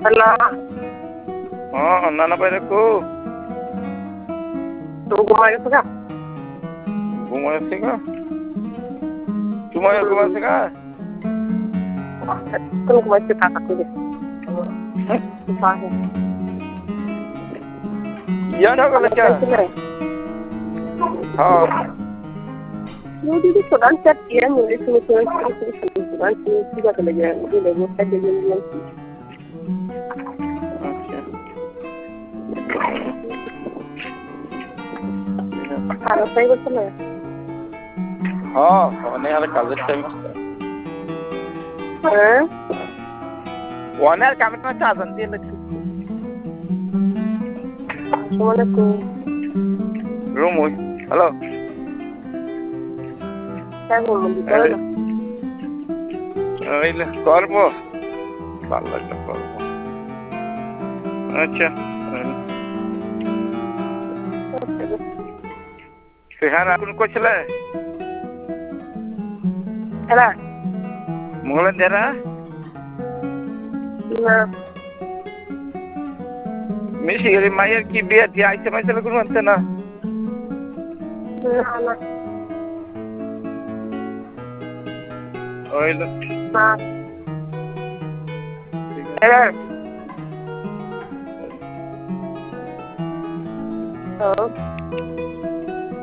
Hello. Nana pai ko. Tu gumaya ka? Gumaya ka? Tumaya gumaya ka? Tu gumaya ka ko. Paano? Yan ho ka kya? हाँ मुझे भी थोड़ा check किया मुझे सुन सीधा चले गया मुझे लोगों का जल्दी खाना सही बोलते हैं हाँ होने वाले कॉलेज टाइम हैं होने वाले काम में चाह सकती है लेकिन सोने को रूम हो हेलो क्या हो मुझे क्या ले करबो ভালো একটা করবো আচ্ছা সেখানে এখন কোচলে হ্যালো মোগলের যারা না মিশিগেরি মায়ের কি বিয়ে দিয়ে আইসে মাইসে কোনো আনতে না না ওইলো না হ্যালো ও